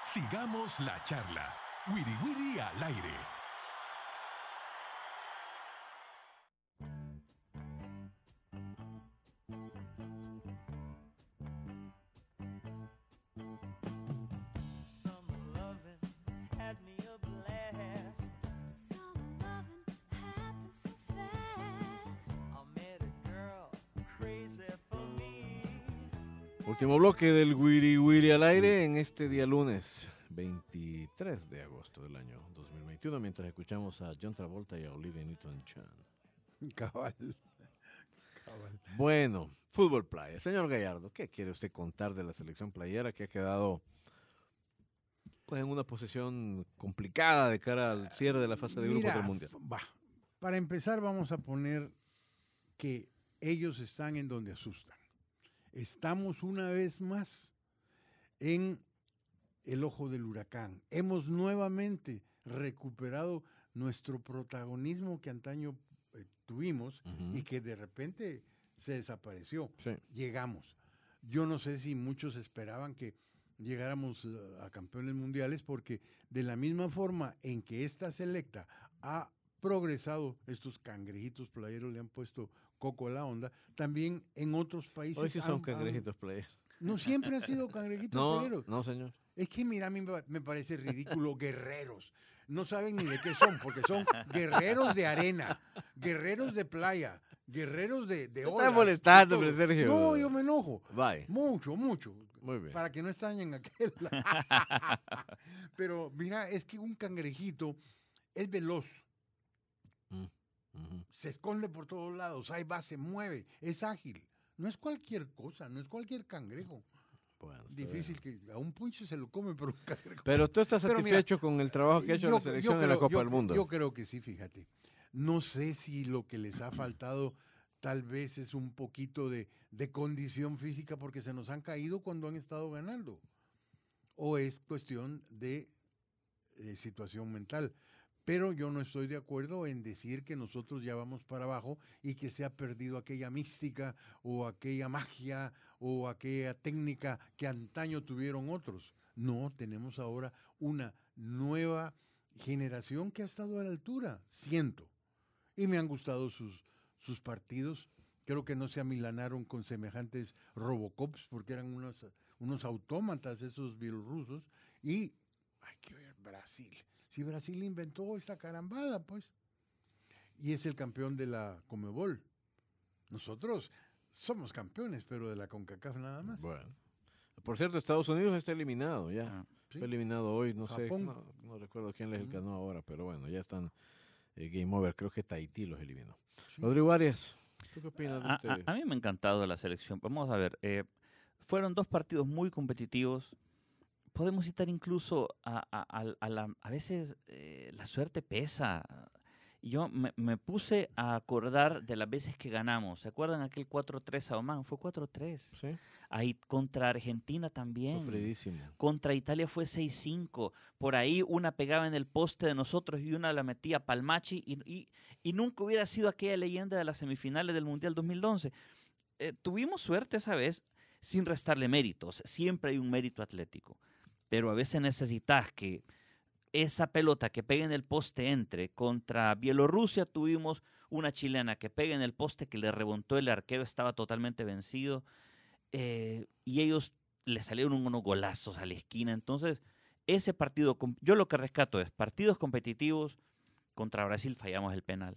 Sigamos la charla. Wiri Wiri al aire. Último bloque del Wiri Wiri al aire en este día lunes 23 de agosto del año 2021, mientras escuchamos a John Travolta y a Olivia Newton-John. Cabal. Bueno, fútbol playa. Señor Gallardo, ¿qué quiere usted contar de la selección playera que ha quedado pues, en una posición complicada de cara al cierre de la fase de grupos del Mundial? Para empezar vamos a poner que ellos están en donde asustan. Estamos una vez más en el ojo del huracán. Hemos nuevamente recuperado nuestro protagonismo que antaño tuvimos y que de repente se desapareció. Sí. Llegamos. Yo no sé si muchos esperaban que llegáramos a campeones mundiales porque de la misma forma en que esta selecta ha progresado, estos cangrejitos playeros le han puesto coco a la onda, también en otros países. Hoy sí son cangrejitos playeros. No siempre han sido cangrejitos playeros. No, señor. Es que mira, a mí me parece ridículo, guerreros. No saben ni de qué son, porque son guerreros de arena, guerreros de playa, guerreros de olas. Estás molestando, pero Sergio. No, yo me enojo. Bye. Mucho. Muy bien. Para que no extrañen aquel. Pero mira, es que un cangrejito es veloz. Se esconde por todos lados, ahí va, se mueve, es ágil. No es cualquier cosa, no es cualquier cangrejo. Bueno, difícil que a un punche se lo come, pero un cangrejo. Pero tú estás satisfecho con el trabajo que ha hecho la selección en la Copa del Mundo. Yo creo que sí, fíjate. No sé si lo que les ha faltado tal vez es un poquito de condición física porque se nos han caído cuando han estado ganando. O es cuestión de situación mental. Pero yo no estoy de acuerdo en decir que nosotros ya vamos para abajo y que se ha perdido aquella mística o aquella magia o aquella técnica que antaño tuvieron otros. No, tenemos ahora una nueva generación que ha estado a la altura, siento. Y me han gustado sus partidos. Creo que no se amilanaron con semejantes Robocops porque eran unos autómatas esos bielorrusos. Y hay que ver Brasil. Si Brasil inventó esta carambada, pues, y es el campeón de la Conmebol. Nosotros somos campeones, pero de la CONCACAF nada más. Bueno. Por cierto, Estados Unidos está eliminado ya. ¿Sí? Fue eliminado hoy, no Japón. sé, no recuerdo quién les ganó ahora, pero bueno, ya están game over. Creo que Tahití los eliminó. Sí. Rodrigo Arias, ¿tú qué opinas de usted? A mí me ha encantado la selección. Vamos a ver, fueron 2 partidos muy competitivos. Podemos citar incluso a veces la suerte pesa. Yo me puse a acordar de las veces que ganamos. ¿Se acuerdan aquel 4-3 a Oman? Fue 4-3. Sí. Ahí contra Argentina también. Sufridísimo. Contra Italia fue 6-5. Por ahí una pegaba en el poste de nosotros y una la metía Palmachi y nunca hubiera sido aquella leyenda de las semifinales del Mundial 2011. Tuvimos suerte esa vez sin restarle méritos. Siempre hay un mérito atlético. Pero a veces necesitas que esa pelota que pegue en el poste entre. Contra Bielorrusia tuvimos una chilena que pega en el poste que le rebotó el arquero, estaba totalmente vencido. Y ellos le salieron unos golazos a la esquina. Entonces, ese partido, yo lo que rescato es partidos competitivos. Contra Brasil fallamos el penal.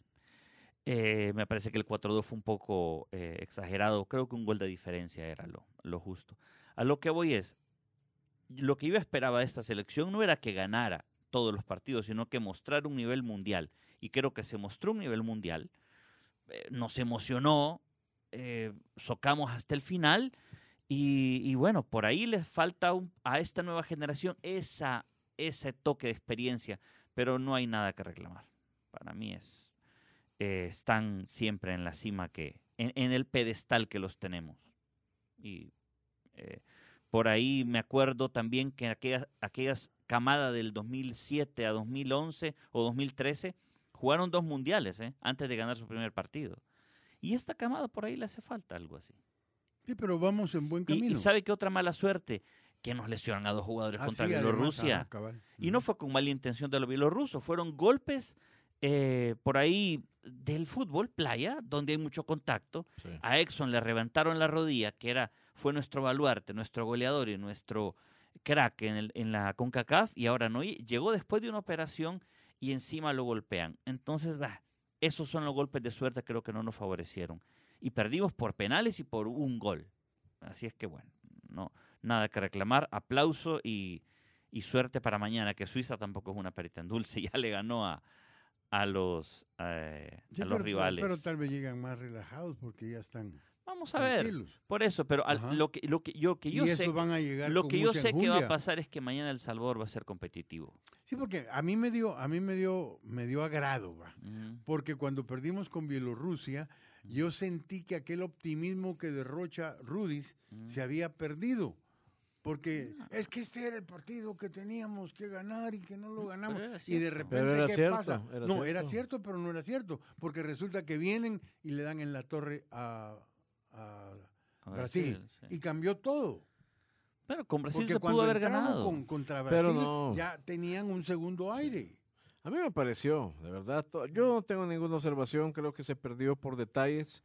Me parece que el 4-2 fue un poco exagerado. Creo que un gol de diferencia era lo justo. A lo que voy es, lo que yo esperaba de esta selección no era que ganara todos los partidos, sino que mostrara un nivel mundial. Y creo que se mostró un nivel mundial. Nos emocionó, socamos hasta el final. Y bueno, por ahí les falta a esta nueva generación ese toque de experiencia. Pero no hay nada que reclamar. Para mí están siempre en la cima, en el pedestal que los tenemos. Y por ahí me acuerdo también que aquellas camadas del 2007 a 2011 o 2013 jugaron 2 mundiales antes de ganar su primer partido. Y esta camada por ahí le hace falta algo así. Sí, pero vamos en buen camino. Y ¿sabe qué otra mala suerte? que nos lesionan a 2 jugadores Ah, contra sí, además, Bielorrusia. cabal. Y no fue con mala intención de los bielorrusos, fueron golpes por ahí del fútbol playa, donde hay mucho contacto. Sí. A Exxon le reventaron la rodilla, fue nuestro baluarte, nuestro goleador y nuestro crack en la CONCACAF, y ahora no llegó después de una operación y encima lo golpean. Entonces, esos son los golpes de suerte, creo que no nos favorecieron. Y perdimos por penales y por un gol. Así es que bueno, no, nada que reclamar, aplauso y suerte para mañana, que Suiza tampoco es una perita en dulce, ya le ganó a los Sí, los rivales. Pero tal vez llegan más relajados porque ya están Vamos a ver, tranquilos. por eso, pero Ajá. lo que yo Y sé, esos van a llegar lo con que yo mucha sé que va a enjundia. pasar es que mañana El Salvador va a ser competitivo. Sí, porque a mí me dio agrado, va. Porque cuando perdimos con Bielorrusia, yo sentí que aquel optimismo que derrocha Rudis se había perdido. Porque es que este era el partido que teníamos que ganar y que no lo ganamos. Pero era Y de cierto. repente, Pero era ¿qué cierto, pasa? era No, cierto. era cierto, pero no era cierto. Porque resulta que vienen y le dan en la torre a A Brasil. sí. Y cambió todo. Pero con Brasil Porque se cuando pudo haber entramos ganado. contra Pero Brasil no. ya tenían un segundo aire. A mí me pareció, de verdad, yo no tengo ninguna observación, creo que se perdió por detalles.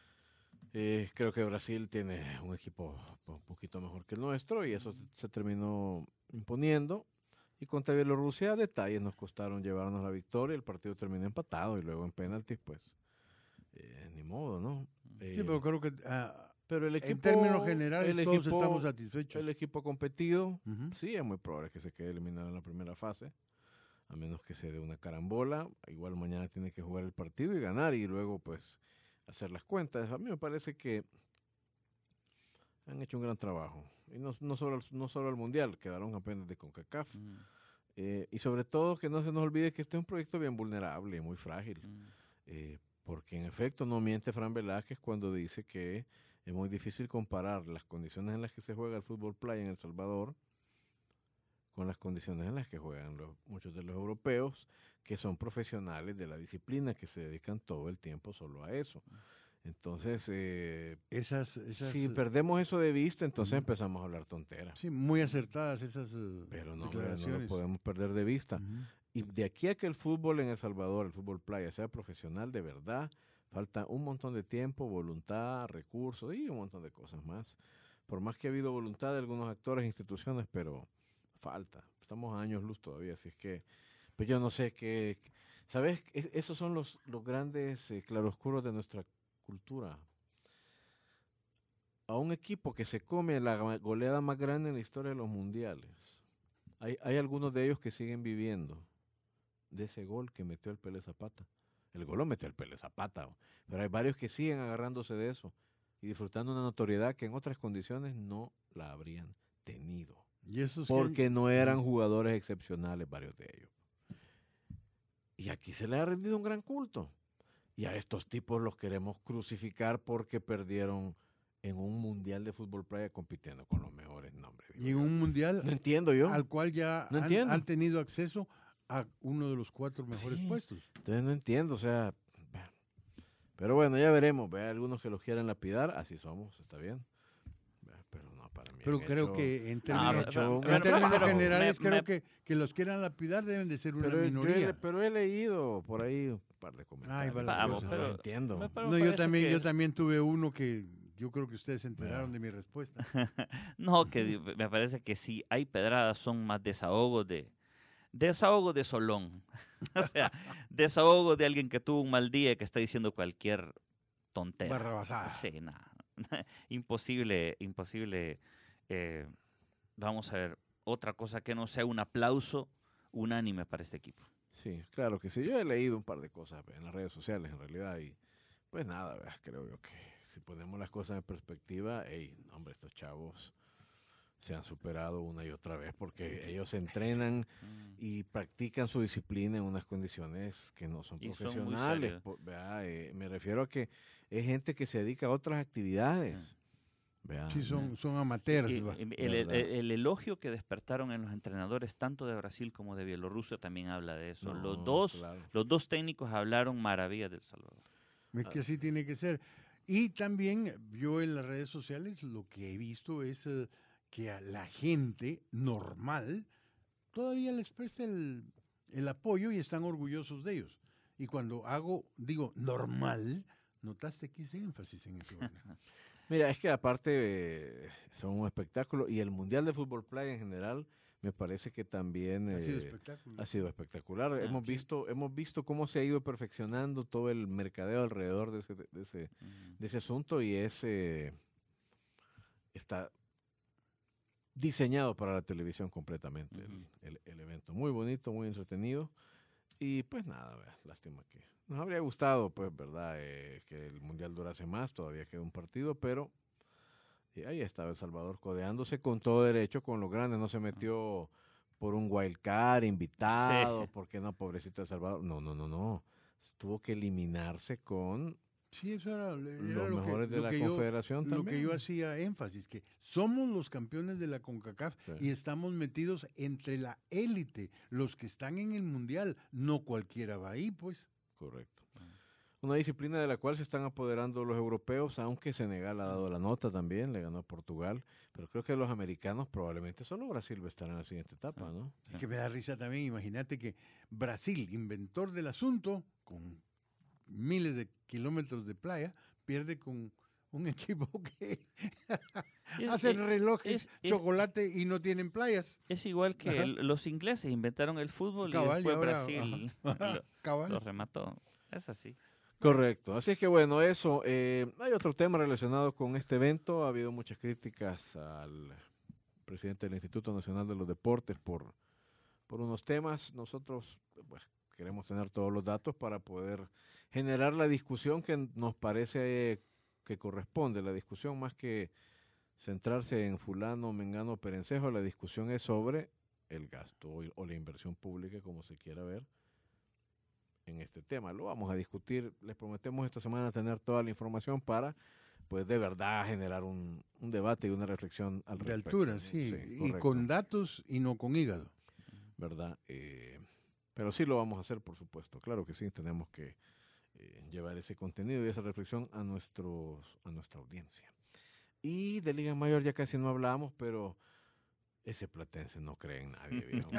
Creo que Brasil tiene un equipo un poquito mejor que el nuestro y eso se terminó imponiendo. Y contra Bielorrusia, detalles nos costaron llevarnos la victoria, el partido terminó empatado y luego en penaltis, pues, ni modo, ¿no? Sí, pero creo que pero el equipo, en términos generales el todos equipo- estamos satisfechos. El equipo competido, Ujú. sí, es muy probable que se quede eliminado en la primera fase, a menos que se dé una carambola. Igual mañana tiene que jugar el partido y ganar y luego pues hacer las cuentas. A mí me parece que han hecho un gran trabajo. Y no solo el Mundial, quedaron campeones de CONCACAF. Y sobre todo que no se nos olvide que este es un proyecto bien vulnerable, muy frágil. Porque en efecto no miente Fran Velázquez cuando dice que es muy difícil comparar las condiciones en las que se juega el fútbol playa en El Salvador con las condiciones en las que juegan muchos de los europeos, que son profesionales de la disciplina, que se dedican todo el tiempo solo a eso. Entonces, si perdemos eso de vista, entonces empezamos a hablar tonteras. Sí, muy acertadas esas Pero no lo declaraciones. podemos perder de vista. Ujú. Y de aquí a que el fútbol en El Salvador, el fútbol playa, sea profesional de verdad, falta un montón de tiempo, voluntad, recursos y un montón de cosas más. Por más que ha habido voluntad de algunos actores e instituciones, pero falta. Estamos a años luz todavía, así es que pues yo no sé qué. ¿Sabes? Esos son los grandes claroscuros de nuestra cultura. A un equipo que se come la goleada más grande en la historia de los mundiales. Hay algunos de ellos que siguen viviendo de ese gol que metió el Pele Zapata. El gol lo metió el Pele Zapata, pero hay varios que siguen agarrándose de eso y disfrutando una notoriedad que en otras condiciones no la habrían tenido. Y esos Porque no eran jugadores excepcionales, varios de ellos. Y aquí se les ha rendido un gran culto. Y a estos tipos los queremos crucificar porque perdieron en un mundial de fútbol playa compitiendo con los mejores nombres. y en un mundial No entiendo yo. al cual ya No entiendo. han tenido acceso a uno de los 4 mejores Sí. puestos. Entonces no entiendo, o sea. Pero bueno, ya veremos. Hay algunos que los quieran lapidar, así somos, está bien. Pero no, para mí. Pero han creo hecho- que en han términos, hecho un en gran términos trabajo. generales me- creo que los quieran lapidar deben de ser una Pero minoría. pero he leído por ahí un par de comentarios. vale, Vamos, no pero- lo entiendo. No, yo también tuve uno que yo creo que ustedes se enteraron de mi respuesta. No, que me parece que si hay pedradas son más desahogos de Solón. O sea, desahogo de alguien que tuvo un mal día y que está diciendo cualquier tontera. Barrabasada. Sí, nada. Imposible. Vamos a ver, otra cosa que no sea un aplauso unánime para este equipo. Sí, claro que sí. Yo he leído un par de cosas en las redes sociales, en realidad, y pues nada, creo yo que si ponemos las cosas en perspectiva, hombre, estos chavos se han superado una y otra vez porque ellos se entrenan y practican su disciplina en unas condiciones que no son Y son muy profesionales. serios. Me refiero a que es gente que se dedica a otras actividades. Vea. Sí, son amateurs. Y va. el elogio que despertaron en los entrenadores, tanto de Brasil como de Bielorrusia, también habla de eso. No, claro. Los dos técnicos hablaron maravillas del Salvador. Es que así tiene que ser. Y también yo en las redes sociales lo que he visto es que a la gente normal todavía les presta el apoyo y están orgullosos de ellos. Y cuando digo normal, notaste que hice énfasis en eso. Mira, es que aparte son un espectáculo y el Mundial de Fútbol Playa en general me parece que también ha sido espectacular. Hemos visto cómo se ha ido perfeccionando todo el mercadeo alrededor de ese asunto y está diseñado para la televisión completamente el evento. Muy bonito, muy entretenido y pues nada, lástima que nos habría gustado, pues, verdad, que el Mundial durase más, todavía queda un partido, pero ahí estaba El Salvador codeándose con todo derecho con los grandes, no se metió por un wild card, invitado, porque no, pobrecito El Salvador, no, tuvo que eliminarse con sí, eso era los mejores de la Confederación también. Lo que yo hacía énfasis, que somos los campeones de la CONCACAF y estamos metidos entre la élite, los que están en el Mundial, no cualquiera va ahí, pues. Correcto. Una disciplina de la cual se están apoderando los europeos, aunque Senegal ha dado la nota también, le ganó a Portugal, pero creo que los americanos probablemente solo Brasil va a estar en la siguiente etapa, ¿no? Es que me da risa también, imagínate que Brasil, inventor del asunto, con miles de kilómetros de playa, pierde con un equipo que hace relojes, chocolate y no tienen playas. Es igual que los ingleses inventaron el fútbol y después Brasil lo remató. Es así. Correcto. Así es que bueno, eso. Hay otro tema relacionado con este evento. Ha habido muchas críticas al presidente del Instituto Nacional de los Deportes por unos temas. Nosotros pues, queremos tener todos los datos para poder generar la discusión que nos parece que corresponde. La discusión más que centrarse en fulano, mengano, perencejo, la discusión es sobre el gasto o la inversión pública, como se quiera ver, en este tema. Lo vamos a discutir. Les prometemos esta semana tener toda la información para, pues, de verdad generar un debate y una reflexión al respecto. De altura, sí y con datos y no con hígado. ¿Verdad? Pero sí lo vamos a hacer, por supuesto. Claro que sí, tenemos que llevar ese contenido y esa reflexión a nuestra audiencia. Y de Liga Mayor ya casi no hablamos, pero ese platense no cree en nadie, viejo.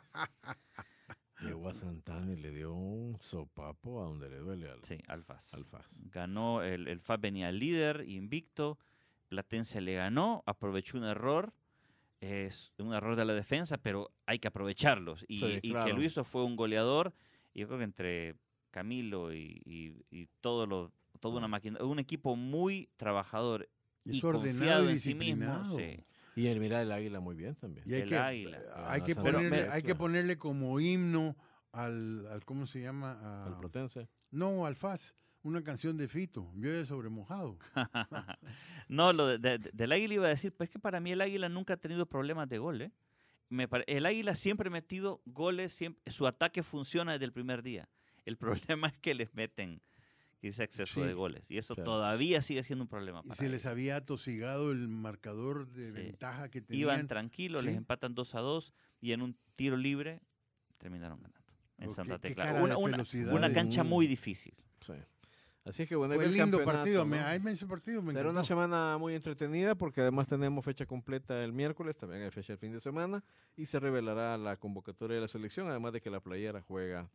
Llegó a Santana y le dio un sopapo a donde le duele al FAS. Al FAS. Ganó, el FAS venía líder, invicto, Platense le ganó, aprovechó un error, es un error de la defensa, pero hay que aprovecharlos. Y que lo hizo fue un goleador, y yo creo que entre Camilo y toda una máquina, un equipo muy trabajador y confiado en sí mismo. Sí. Y el Águila muy bien también. Y hay que ponerle como himno al ¿cómo se llama? Al Platense. No, al FAS. Una canción de Fito, Llueve sobre mojado. No, lo del Águila iba a decir, pues que para mí el Águila nunca ha tenido problemas de gol, El Águila siempre ha metido goles, su ataque funciona desde el primer día. El problema es que les meten ese exceso de goles. Y eso todavía sigue siendo un problema para ellos. Les había atosigado el marcador de ventaja que tenían. Iban tranquilos, les empatan 2-2 y en un tiro libre terminaron ganando. En Santa Tecla. Una cancha muy difícil. Sí. Así es que bueno, fue lindo partido, ese partido me será una semana muy entretenida porque además tenemos fecha completa el miércoles, también hay fecha el fin de semana y se revelará la convocatoria de la selección, además de que la playera juega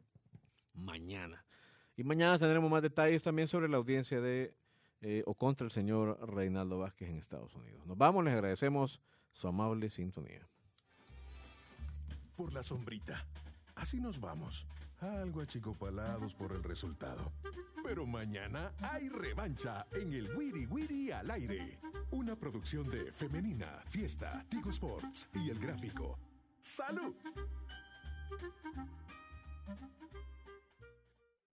mañana. Y mañana tendremos más detalles también sobre la audiencia o contra el señor Reinaldo Vázquez en Estados Unidos. Nos vamos, les agradecemos su amable sintonía. Por la sombrita. Así nos vamos. Algo achicopalados por el resultado. Pero mañana hay revancha en el Wiri Wiri al aire. Una producción de Femenina, Fiesta, Tigo Sports y El Gráfico. ¡Salud!